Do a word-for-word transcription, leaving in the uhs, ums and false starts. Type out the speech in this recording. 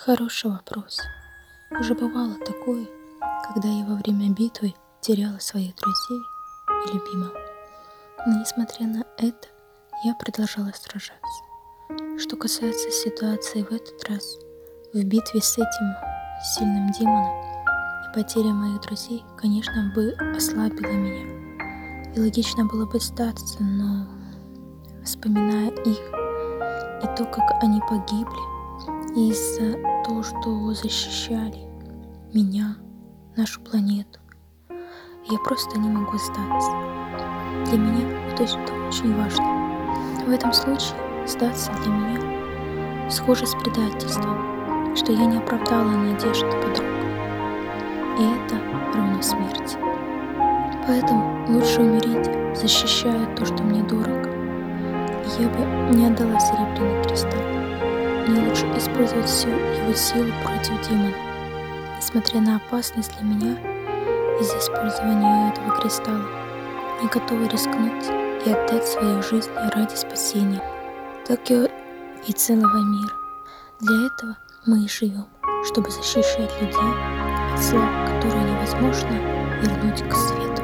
Хороший вопрос. Уже бывало такое, когда я во время битвы теряла своих друзей и любимого. Но несмотря на это, я продолжала сражаться. Что касается ситуации в этот раз, в битве с этим сильным демоном, и потеря моих друзей, конечно, бы ослабила меня. И логично было бы сдаться, но вспоминая их и то, как они погибли, из-за того, что защищали меня, нашу планету, я просто не могу сдаться. Для меня это очень важно. В этом случае сдаться для меня схоже с предательством, что я не оправдала надежды подруг. И это равно смерти. Поэтому лучше умереть, защищая то, что мне дорого. Я бы не отдала серебряный кристалл. Мне лучше использовать всю его силу против демона. Несмотря на опасность для меня из-за использования этого кристалла, я готова рискнуть и отдать свою жизнь ради спасения Токио и целого мира. Для этого мы и живем, чтобы защищать людей от зла, которое невозможно вернуть к свету.